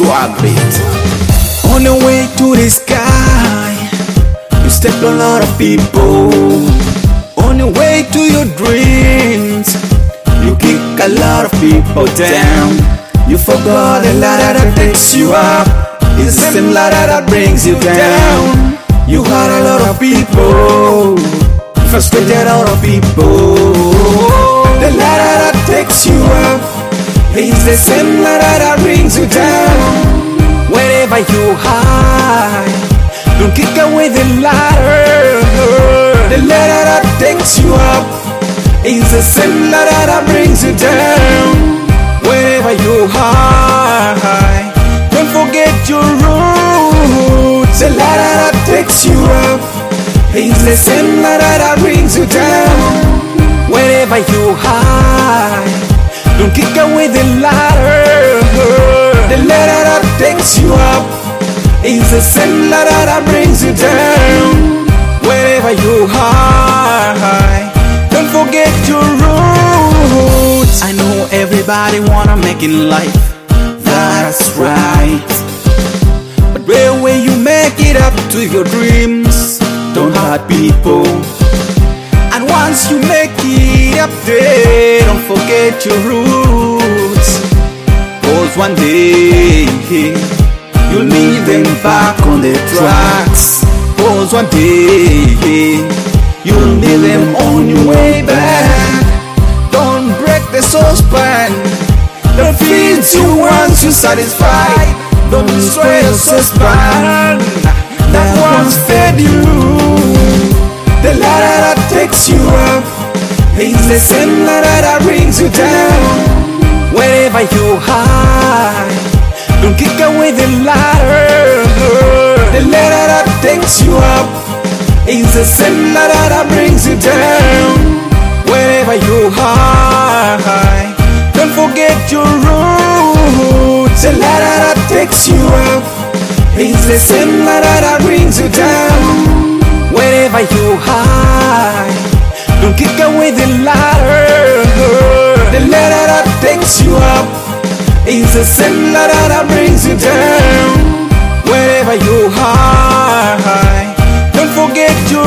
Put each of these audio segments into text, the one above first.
swag beat. On the way to the sky, you step a lot of people. On the way to your dreams, you kick a lot of people down. You forgot the ladder that takes you up. It's the same ladder that brings you down. You hurt a lot of people, frustrated a lot of people. The ladder that takes you up is the same ladder that brings you down. Wherever you hide, don't kick away the ladder. The ladder that takes you up is the same ladder that brings you down. Wherever you hide, don't forget your roots. The ladder that takes you up is the same ladder that brings you down. Wherever you hide, don't kick away the ladder. The ladder that takes you up is the same ladder that brings you down. Wherever you hide, don't forget your roots. I know everybody wanna make it in life, that's right. But where you make it up to your dreams, don't hurt people. And once you make it up there, don't forget your roots. Cause one day you'll need them back on the tracks. Cause one day you'll need them on your way back. Don't break the saucepan that feeds you once you satisfied. Don't destroy the saucepan that once fed you. The ladder that takes you up is the same ladder that brings you down. Wherever you hide, don't kick away the ladder. The ladder that takes you up is the same ladder that brings you down. Wherever you hide, don't forget your roots. The ladder that takes you up is the same ladder that brings you down. Wherever you hide, don't kick away the ladder. The ladder that takes you up is the same ladder that brings you down. Wherever you hide, don't forget your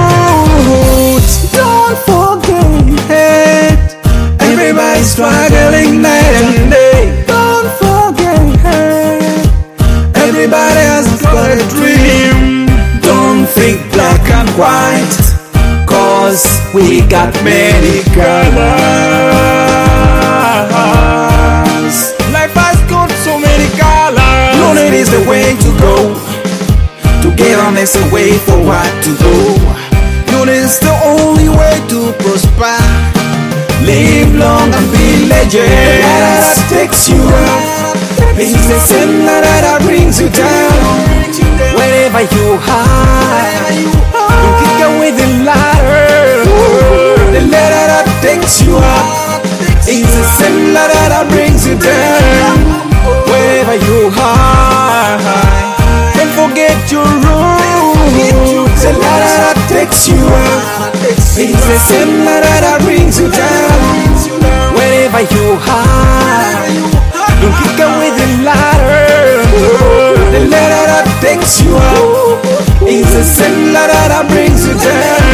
roots. Don't forget, everybody's struggling night and day. Don't forget, everybody has got a dream. Don't think black and white, cause we got many colors. Life has got so many colors. Unity is the way to go. Together is the way forward to go. Unity is the only way to prosper. Live long and be legends. The ladder that takes you up is the same ladder that brings you down. Wherever you hide, don't kick away the ladder. The ladder that takes you up is the same ladder that brings you down. Wherever you hide, don't forget your roots. The ladder that takes you up is the same ladder that brings you down. Wherever you hide, don't kick away the ladder. The ladder that takes you up is the same ladder that brings you down.